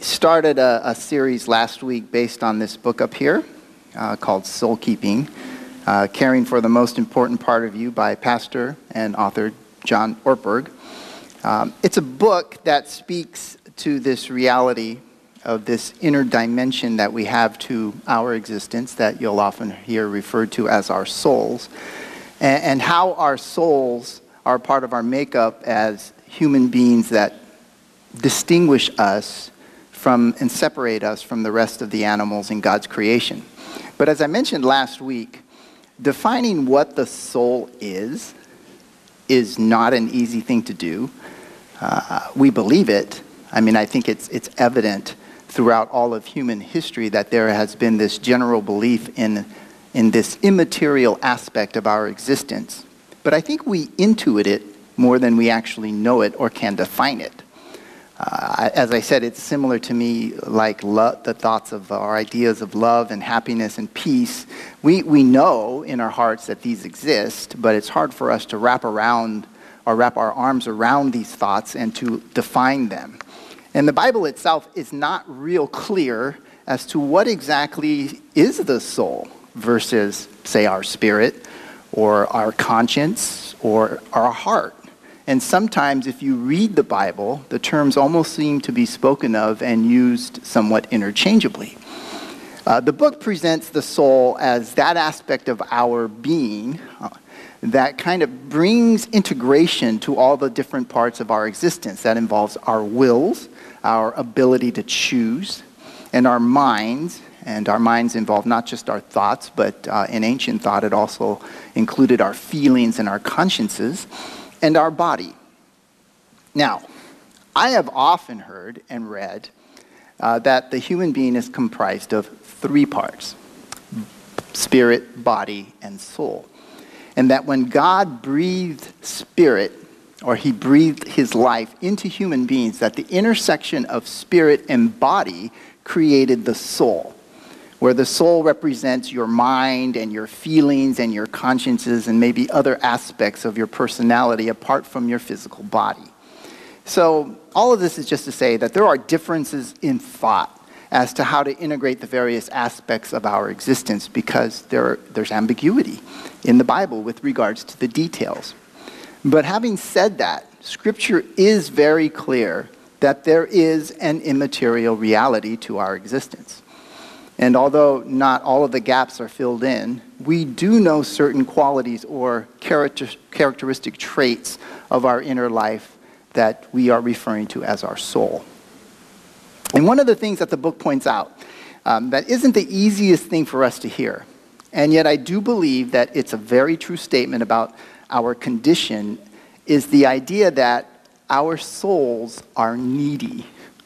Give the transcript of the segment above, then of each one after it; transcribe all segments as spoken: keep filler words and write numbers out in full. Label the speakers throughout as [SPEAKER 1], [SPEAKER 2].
[SPEAKER 1] started a, a series last week based on this book up here uh, called Soul Keeping, uh, Caring for the Most Important Part of You by pastor and author John Ortberg. Um, it's a book that speaks to this reality of this inner dimension that we have to our existence that you'll often hear referred to as our souls, and, and how our souls are part of our makeup as human beings that distinguish us from and separate us from the rest of the animals in God's creation. But as I mentioned last week, defining what the soul is is not an easy thing to do. Uh, we believe it. I mean, I think it's it's evident throughout all of human history that there has been this general belief in in this immaterial aspect of our existence. But I think we intuit it more than we actually know it or can define it. Uh, as I said, it's similar to me like lo- the thoughts of our ideas of love and happiness and peace. We we know in our hearts that these exist, but it's hard for us to wrap around or wrap our arms around these thoughts and to define them. And the Bible itself is not real clear as to what exactly is the soul versus, say, our spirit or our conscience or our heart. And sometimes if you read the Bible, the terms almost seem to be spoken of and used somewhat interchangeably. Uh, the book presents the soul as that aspect of our being uh, that kind of brings integration to all the different parts of our existence. That involves our wills, our ability to choose, and our minds. And our minds involve not just our thoughts, but uh, in ancient thought it also included our feelings and our consciences, and our body. Now, I have often heard and read uh, that the human being is comprised of three parts: spirit, body, and soul. And that when God breathed spirit, or he breathed his life into human beings, that the intersection of spirit and body created the soul, where the soul represents your mind and your feelings and your consciences and maybe other aspects of your personality apart from your physical body. So all of this is just to say that there are differences in thought as to how to integrate the various aspects of our existence, because there, there's ambiguity in the Bible with regards to the details. But having said that, Scripture is very clear that there is an immaterial reality to our existence. And although not all of the gaps are filled in, we do know certain qualities or character, characteristic traits of our inner life that we are referring to as our soul. And one of the things that the book points out um, that isn't the easiest thing for us to hear, and yet I do believe that it's a very true statement about our condition, is the idea that our souls are needy.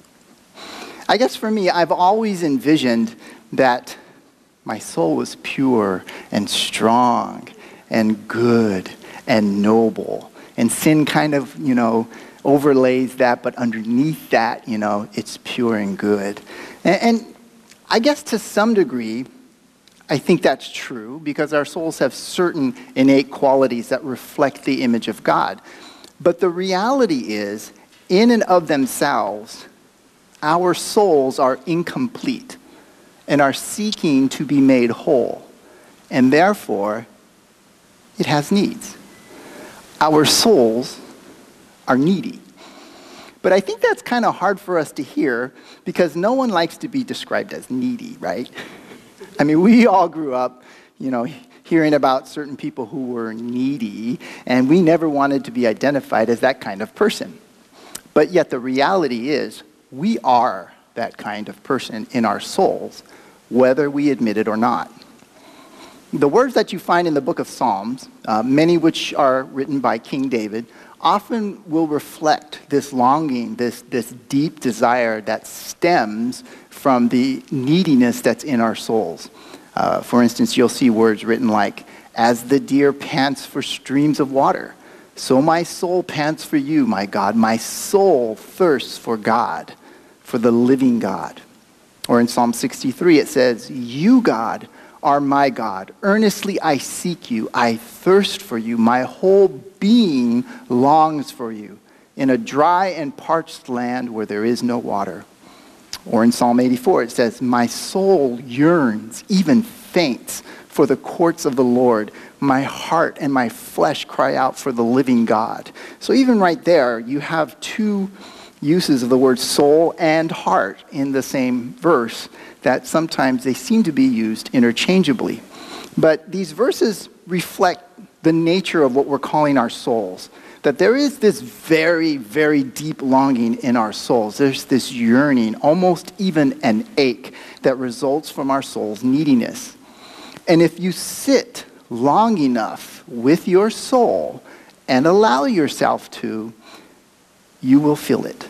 [SPEAKER 1] I guess for me, I've always envisioned that my soul was pure and strong and good and noble. And sin kind of, you know, overlays that, but underneath that, you know, it's pure and good. And, and I guess to some degree, I think that's true, because our souls have certain innate qualities that reflect the image of God. But the reality is, in and of themselves, our souls are incomplete and are seeking to be made whole. And therefore, it has needs. Our souls are needy. But I think that's kind of hard for us to hear, because no one likes to be described as needy, right? I mean, we all grew up, you know, hearing about certain people who were needy, and we never wanted to be identified as that kind of person. But yet the reality is, we are that kind of person in our souls, whether we admit it or not. The words that you find in the book of Psalms, uh, many which are written by King David, often will reflect this longing, this, this deep desire that stems from the neediness that's in our souls. Uh, for instance, you'll see words written like, "As the deer pants for streams of water, so my soul pants for you, my God. My soul thirsts for God, for the living God." Or in Psalm sixty-three, it says, "You, God, are my God. Earnestly I seek you. I thirst for you. My whole being longs for you in a dry and parched land where there is no water." Or in Psalm eighty-four, it says, my soul yearns, even faints, for the courts of the Lord. My heart and my flesh cry out for the living God. So even right there, you have two uses of the word soul and heart in the same verse that sometimes they seem to be used interchangeably. But these verses reflect the nature of what we're calling our souls. That there is this very, very deep longing in our souls. There's this yearning, almost even an ache, that results from our soul's neediness. And if you sit long enough with your soul and allow yourself to, you will feel it.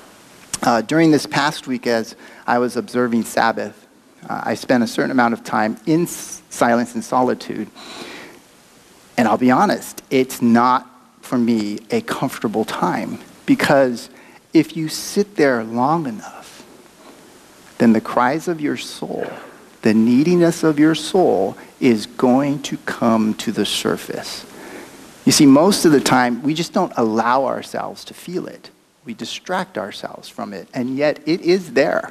[SPEAKER 1] Uh, during this past week, as I was observing Sabbath, uh, I spent a certain amount of time in s- silence and solitude. And I'll be honest, it's not, for me, a comfortable time, because if you sit there long enough, then the cries of your soul, the neediness of your soul is going to come to the surface. You see, most of the time, we just don't allow ourselves to feel it. We distract ourselves from it, and yet it is there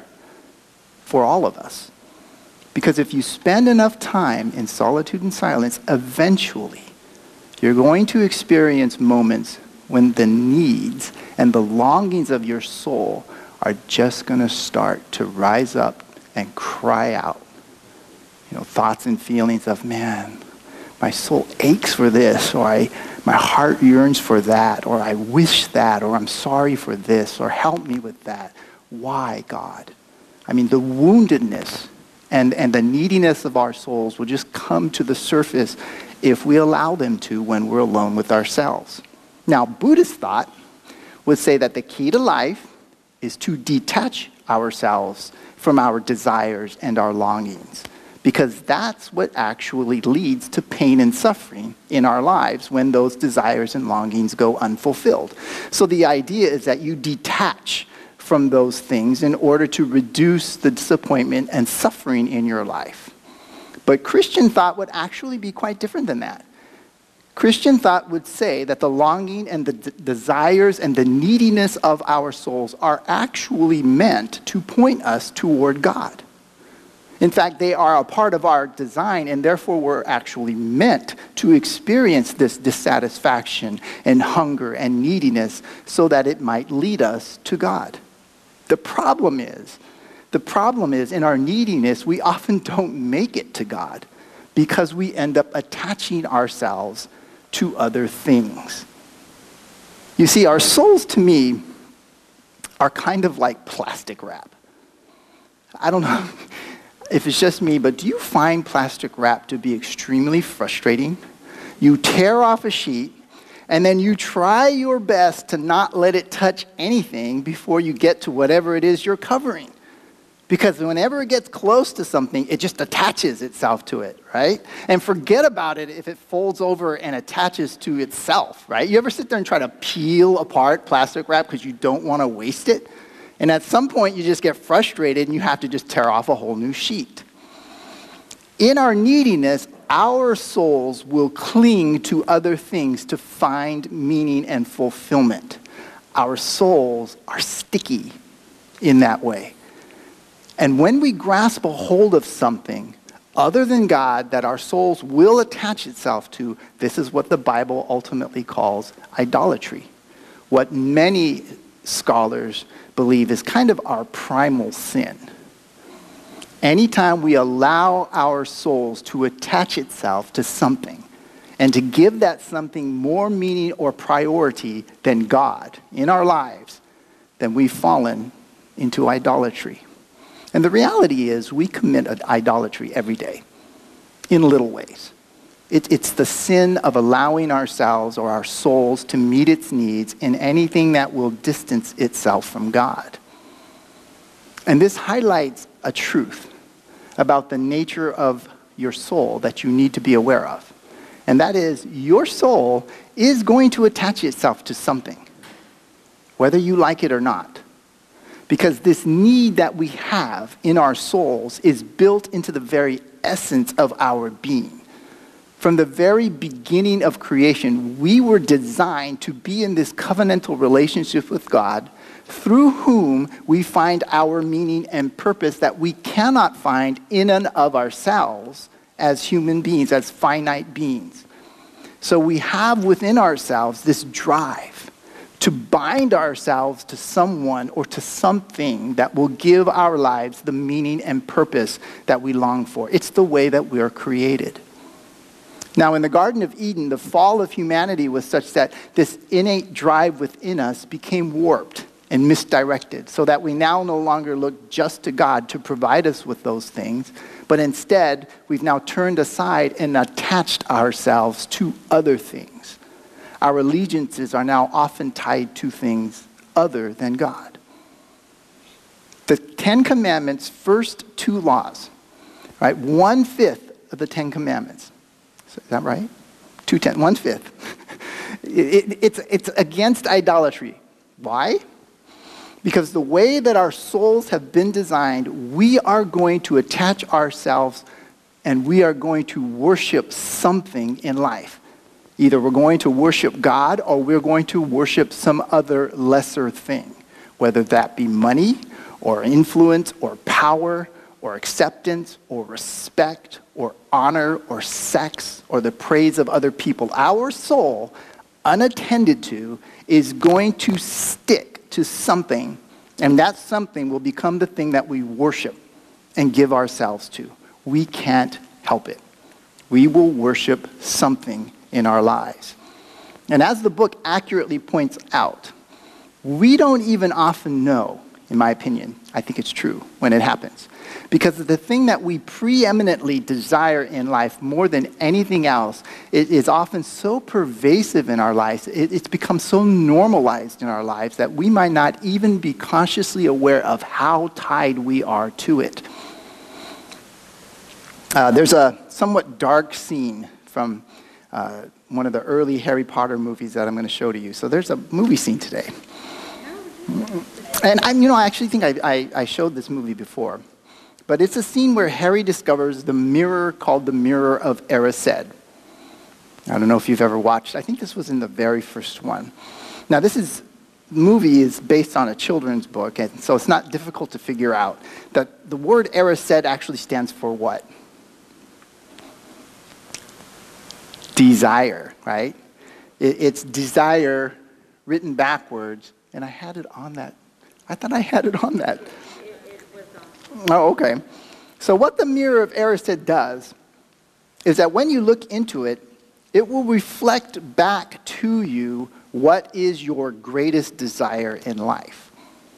[SPEAKER 1] for all of us. Because if you spend enough time in solitude and silence, eventually, you're going to experience moments when the needs and the longings of your soul are just going to start to rise up and cry out. You know, thoughts and feelings of, man, my soul aches for this, or I, my heart yearns for that, or I wish that, or I'm sorry for this, or help me with that. Why, God? I mean, the woundedness and, and the neediness of our souls will just come to the surface if we allow them to when we're alone with ourselves. Now, Buddhist thought would say that the key to life is to detach ourselves from our desires and our longings, because that's what actually leads to pain and suffering in our lives when those desires and longings go unfulfilled. So the idea is that you detach from those things in order to reduce the disappointment and suffering in your life. But Christian thought would actually be quite different than that. Christian thought would say that the longing and the d- desires and the neediness of our souls are actually meant to point us toward God. In fact, they are a part of our design, and therefore we're actually meant to experience this dissatisfaction and hunger and neediness so that it might lead us to God. The problem is, The problem is, in our neediness, we often don't make it to God because we end up attaching ourselves to other things. You see, our souls, to me, are kind of like plastic wrap. I don't know if it's just me, but do you find plastic wrap to be extremely frustrating? You tear off a sheet, and then you try your best to not let it touch anything before you get to whatever it is you're covering. Because whenever it gets close to something, it just attaches itself to it, right? And forget about it if it folds over and attaches to itself, right? You ever sit there and try to peel apart plastic wrap because you don't want to waste it? And at some point, you just get frustrated and you have to just tear off a whole new sheet. In our neediness, our souls will cling to other things to find meaning and fulfillment. Our souls are sticky in that way. And when we grasp a hold of something other than God that our souls will attach itself to, this is what the Bible ultimately calls idolatry. What many scholars believe is kind of our primal sin. Anytime we allow our souls to attach itself to something and to give that something more meaning or priority than God in our lives, then we've fallen into idolatry. And the reality is we commit idolatry every day in little ways. It, it's the sin of allowing ourselves or our souls to meet its needs in anything that will distance itself from God. And this highlights a truth about the nature of your soul that you need to be aware of. And that is, your soul is going to attach itself to something, whether you like it or not. Because this need that we have in our souls is built into the very essence of our being. From the very beginning of creation, we were designed to be in this covenantal relationship with God through whom we find our meaning and purpose that we cannot find in and of ourselves as human beings, as finite beings. So we have within ourselves this drive to bind ourselves to someone or to something that will give our lives the meaning and purpose that we long for. It's the way that we are created. Now, in the Garden of Eden, the fall of humanity was such that this innate drive within us became warped and misdirected, so that we now no longer look just to God to provide us with those things, but instead, we've now turned aside and attached ourselves to other things. Our allegiances are now often tied to things other than God. The Ten Commandments' first two laws, right? One-fifth of the Ten Commandments. Is that right? Two ten, one-fifth. it, it, it's, it's against idolatry. Why? Because the way that our souls have been designed, we are going to attach ourselves and we are going to worship something in life. Either we're going to worship God or we're going to worship some other lesser thing, whether that be money or influence or power or acceptance or respect or honor or sex or the praise of other people. Our soul, unattended to, is going to stick to something, and that something will become the thing that we worship and give ourselves to. We can't help it. We will worship something in our lives. And as the book accurately points out, we don't even often know, in my opinion, I think it's true, when it happens. Because the thing that we preeminently desire in life more than anything else, it is often so pervasive in our lives, it, it's become so normalized in our lives that we might not even be consciously aware of how tied we are to it. Uh, there's a somewhat dark scene from uh, one of the early Harry Potter movies that I'm going to show to you. So there's a movie scene today. And I, you know, I actually think I, I, I showed this movie before. But it's a scene where Harry discovers the mirror called the Mirror of Erised. I don't know if you've ever watched. I think this was in the very first one. Now, this is movie is based on a children's book, and so it's not difficult to figure out that the word Erised actually stands for what? Desire, right? It, it's desire written backwards, and I had it on that. I thought I had it on that. Oh, okay. So what the Mirror of Erised does is that when you look into it, it will reflect back to you what is your greatest desire in life.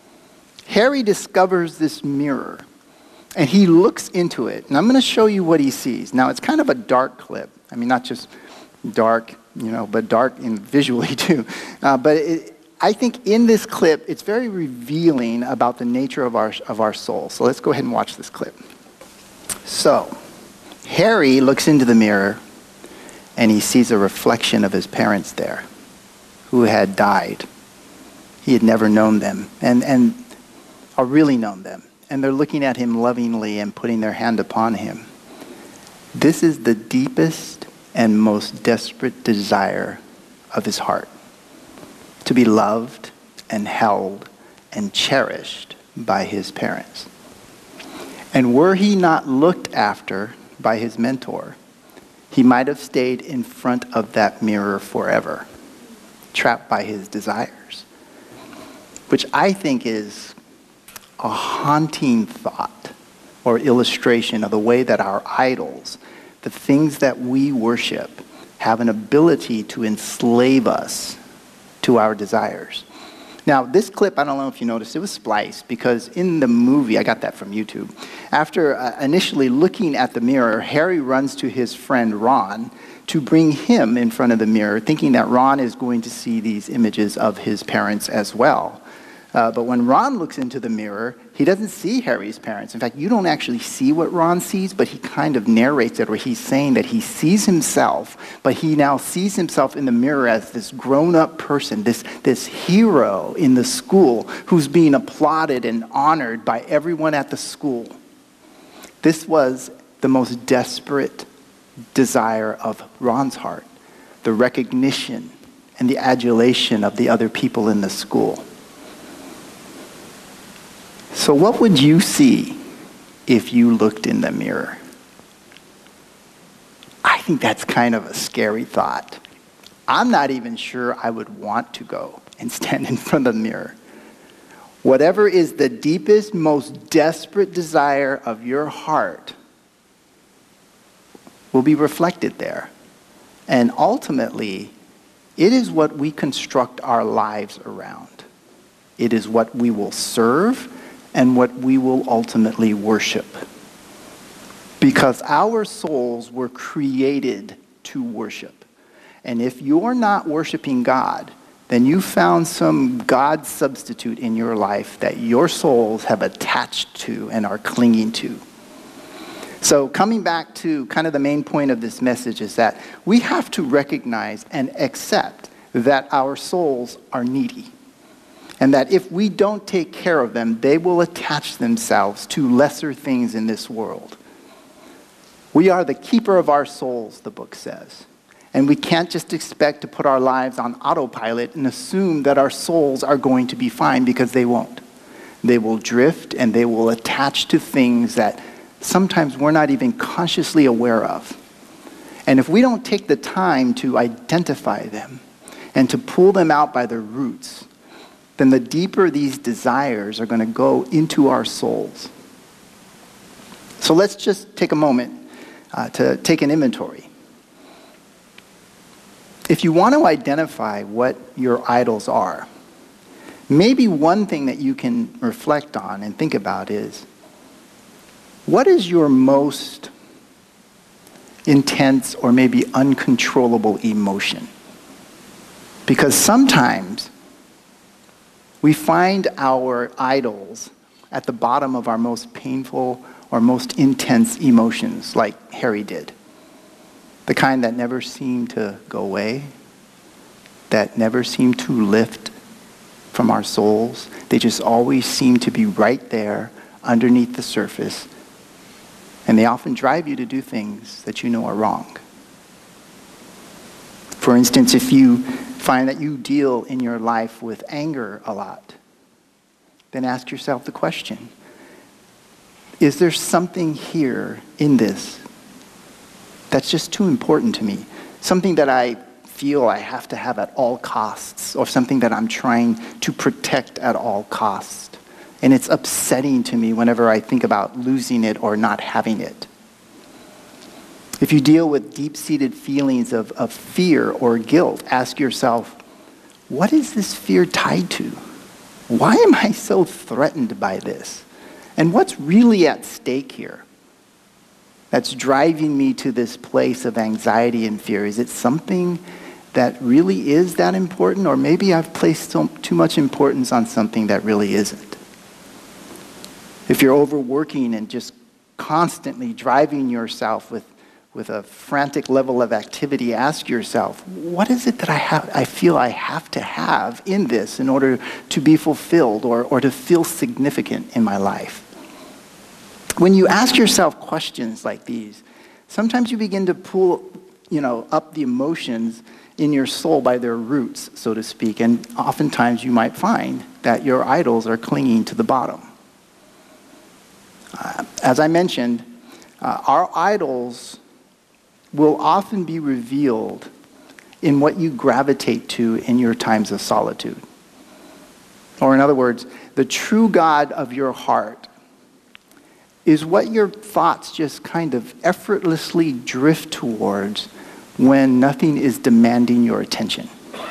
[SPEAKER 1] Harry discovers this mirror, and he looks into it, and I'm going to show you what he sees. Now, it's kind of a dark clip. I mean, not just dark, you know, but dark in visually too. Uh, but it, I think in this clip, it's very revealing about the nature of our, of our soul. So let's go ahead and watch this clip. So, Harry looks into the mirror, and he sees a reflection of his parents there, who had died. He had never known them, and, and or really known them. And they're looking at him lovingly and putting their hand upon him. This is the deepest and most desperate desire of his heart. To be loved and held and cherished by his parents. And were he not looked after by his mentor, he might have stayed in front of that mirror forever, trapped by his desires, which I think is a haunting thought or illustration of the way that our idols, the things that we worship, have an ability to enslave us to our desires. Now, this clip, I don't know if you noticed, it was spliced because in the movie, I got that from YouTube, after uh, initially looking at the mirror, Harry runs to his friend Ron to bring him in front of the mirror, thinking that Ron is going to see these images of his parents as well. Uh, but when Ron looks into the mirror, he doesn't see Harry's parents. In fact, you don't actually see what Ron sees, but he kind of narrates it, where he's saying that he sees himself, but he now sees himself in the mirror as this grown-up person, this, this hero in the school who's being applauded and honored by everyone at the school. This was the most desperate desire of Ron's heart, the recognition and the adulation of the other people in the school. So what would you see if you looked in the mirror? I think that's kind of a scary thought. I'm not even sure I would want to go and stand in front of the mirror. Whatever is the deepest, most desperate desire of your heart will be reflected there. And ultimately, it is what we construct our lives around. It is what we will serve and what we will ultimately worship. Because our souls were created to worship. And if you're not worshiping God, then you found some God substitute in your life that your souls have attached to and are clinging to. So coming back to kind of the main point of this message is that we have to recognize and accept that our souls are needy. And that if we don't take care of them, they will attach themselves to lesser things in this world. We are the keeper of our souls, the book says. And we can't just expect to put our lives on autopilot and assume that our souls are going to be fine, because they won't. They will drift and they will attach to things that sometimes we're not even consciously aware of. And if we don't take the time to identify them and to pull them out by their roots, then the deeper these desires are going to go into our souls. So let's just take a moment uh, to take an inventory. If you want to identify what your idols are, maybe one thing that you can reflect on and think about is, what is your most intense or maybe uncontrollable emotion? Because sometimes we find our idols at the bottom of our most painful or most intense emotions, like Harry did. The kind that never seem to go away, that never seem to lift from our souls. They just always seem to be right there underneath the surface. And they often drive you to do things that you know are wrong. For instance, if you find that you deal in your life with anger a lot, then ask yourself the question, is there something here in this that's just too important to me? Something that I feel I have to have at all costs, or something that I'm trying to protect at all costs. And it's upsetting to me whenever I think about losing it or not having it. If you deal with deep-seated feelings of, of fear or guilt, ask yourself, what is this fear tied to? Why am I so threatened by this? And what's really at stake here that's driving me to this place of anxiety and fear? Is it something that really is that important? Or maybe I've placed so, too much importance on something that really isn't. If you're overworking and just constantly driving yourself with, with a frantic level of activity, ask yourself, what is it that I have, I feel I have to have in this in order to be fulfilled or, or to feel significant in my life? When you ask yourself questions like these, sometimes you begin to pull, you know, up the emotions in your soul by their roots, so to speak, and oftentimes you might find that your idols are clinging to the bottom. Uh, as I mentioned, uh, our idols will often be revealed in what you gravitate to in your times of solitude. Or in other words, the true God of your heart is what your thoughts just kind of effortlessly drift towards when nothing is demanding your attention.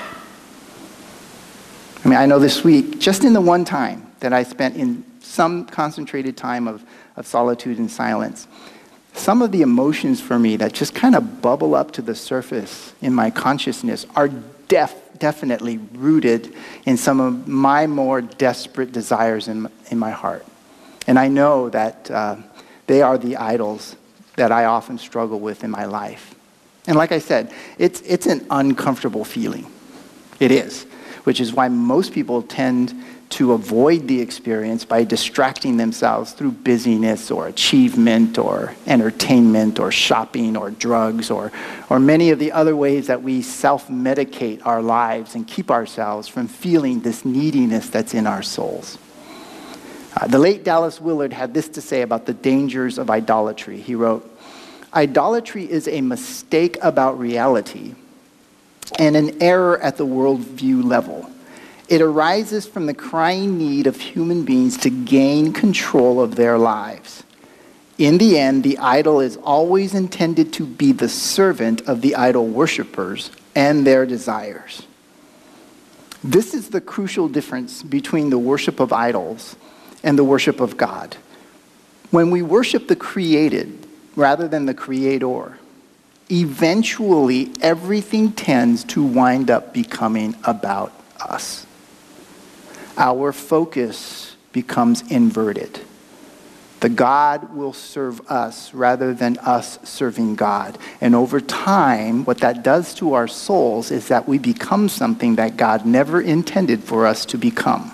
[SPEAKER 1] I mean, I know this week, just in the one time that I spent in some concentrated time of, of solitude and silence, some of the emotions for me that just kind of bubble up to the surface in my consciousness are def, definitely rooted in some of my more desperate desires in, in my heart. And I know that uh, they are the idols that I often struggle with in my life. And like I said, it's, it's an uncomfortable feeling. It is, which is why most people tend to avoid the experience by distracting themselves through busyness or achievement or entertainment or shopping or drugs or, or many of the other ways that we self-medicate our lives and keep ourselves from feeling this neediness that's in our souls. Uh, the late Dallas Willard had this to say about the dangers of idolatry. He wrote, "Idolatry is a mistake about reality and an error at the worldview level. It arises from the crying need of human beings to gain control of their lives. In the end, the idol is always intended to be the servant of the idol worshippers and their desires." This is the crucial difference between the worship of idols and the worship of God. When we worship the created rather than the creator, eventually everything tends to wind up becoming about us. Our focus becomes inverted. The God will serve us rather than us serving God. And over time, what that does to our souls is that we become something that God never intended for us to become.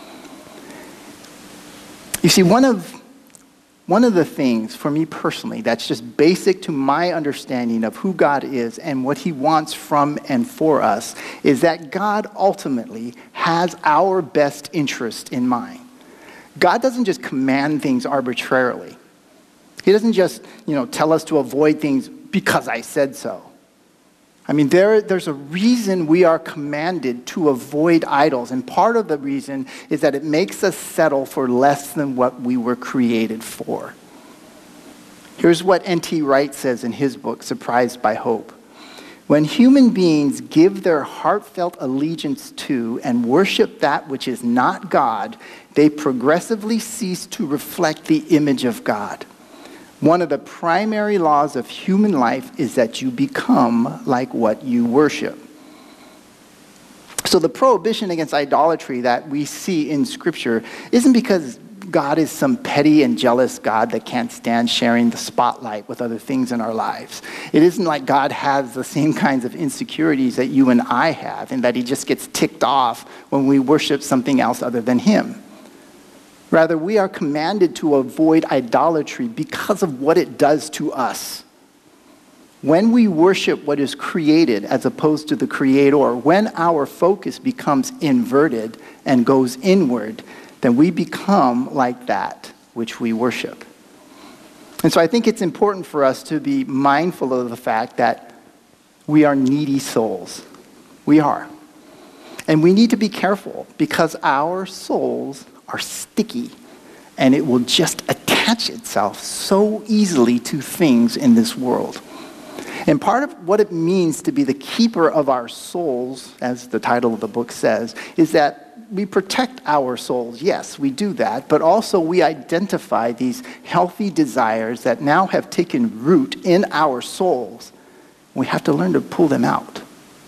[SPEAKER 1] You see, one of, one of the things for me personally that's just basic to my understanding of who God is and what he wants from and for us is that God ultimately has our best interest in mind. God doesn't just command things arbitrarily. He doesn't just, you know, tell us to avoid things because I said so. I mean, there, there's a reason we are commanded to avoid idols, and part of the reason is that it makes us settle for less than what we were created for. Here's what N T Wright says in his book, Surprised by Hope. "When human beings give their heartfelt allegiance to and worship that which is not God, they progressively cease to reflect the image of God. One of the primary laws of human life is that you become like what you worship." So the prohibition against idolatry that we see in Scripture isn't because God is some petty and jealous God that can't stand sharing the spotlight with other things in our lives. It isn't like God has the same kinds of insecurities that you and I have, and that he just gets ticked off when we worship something else other than him. Rather, we are commanded to avoid idolatry because of what it does to us. When we worship what is created as opposed to the creator, when our focus becomes inverted and goes inward, then we become like that which we worship. And so I think it's important for us to be mindful of the fact that we are needy souls. We are. And we need to be careful because our souls are sticky and it will just attach itself so easily to things in this world. And part of what it means to be the keeper of our souls, as the title of the book says, is that we protect our souls. Yes, we do that, but also we identify these healthy desires that now have taken root in our souls. We have to learn to pull them out.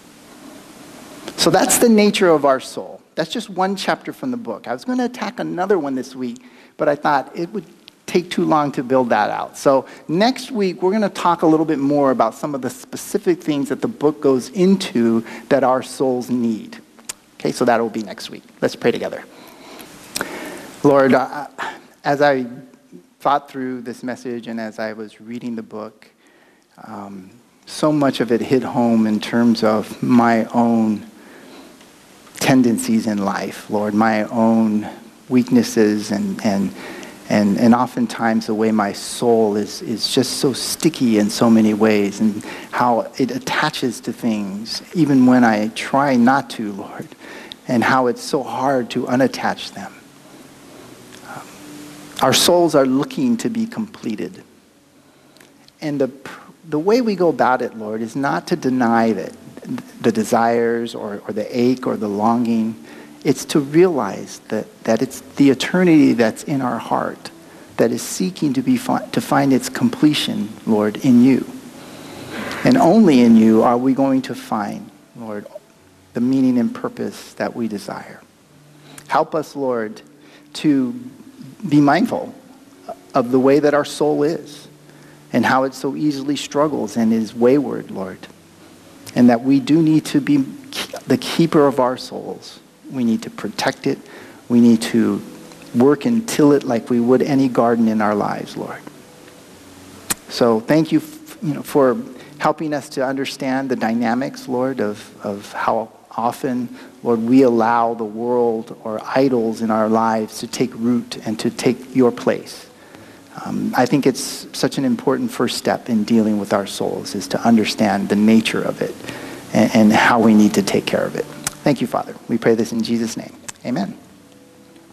[SPEAKER 1] So that's the nature of our soul. That's just one chapter from the book. I was going to attack another one this week, but I thought it would take too long to build that out. So next week, we're going to talk a little bit more about some of the specific things that the book goes into that our souls need. Okay, so that will be next week. Let's pray together. Lord, uh, as I thought through this message and as I was reading the book, um, so much of it hit home in terms of my own tendencies in life, Lord, my own weaknesses and and and and oftentimes the way my soul is is just so sticky in so many ways, and how it attaches to things even when I try not to, Lord, and how it's so hard to unattach them. Um, our souls are looking to be completed, and the the way we go about it, Lord, is not to deny that the desires or, or the ache or the longing. It's to realize that, that it's the eternity that's in our heart that is seeking to be fi- to find its completion, Lord, in you. And only in you are we going to find, Lord, the meaning and purpose that we desire. Help us, Lord, to be mindful of the way that our soul is and how it so easily struggles and is wayward, Lord. And that we do need to be the keeper of our souls. We need to protect it. We need to work and till it like we would any garden in our lives, Lord. So thank you, you know, for helping us to understand the dynamics, Lord, of, of how often, Lord, we allow the world or idols in our lives to take root and to take your place. Um, I think it's such an important first step in dealing with our souls is to understand the nature of it and, and how we need to take care of it. Thank you, Father. We pray this in Jesus' name. Amen.